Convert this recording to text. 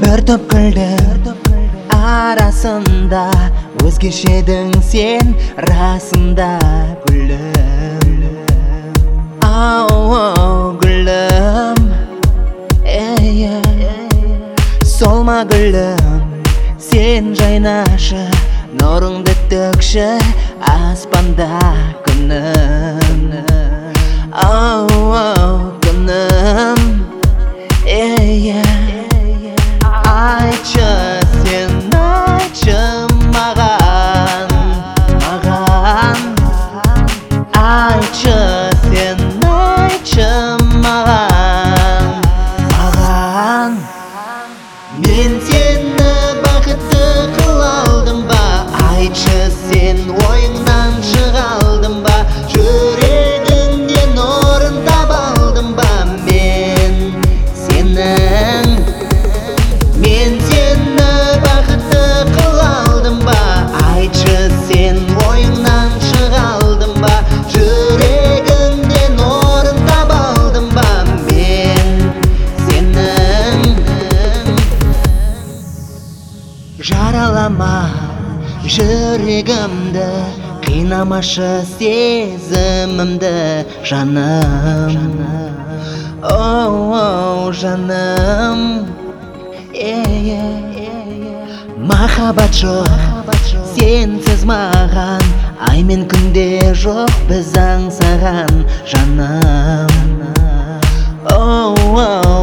бір топ гүлдің арасында өзгешедің сен расында гүлім. Ау гүлім, солма гүлім, сен жайнашы, нұрыңды төкші аспанда күнім. Ау күнім, айтшы сен, айтшы маған, айтшы сен, айтшы маған. Мен сені бақытты қылалдым ба, айтшы сен, ойыңнан шығалдым ба, жүрегіңде нұрын табалдым ба мен сенің. Мен сені бақытты қылалдым ба, айтшы сен, ойыңнан шығалдым ба, жүрегіңде нұрын табалдым ба мен сенің. Жаралама жүрегімді, қинамашы сезімімді жаным. Оу жаным, махаббат жоқ сенсіз маған, ай мен күнде жоқ біз аңсаған жаным. Оу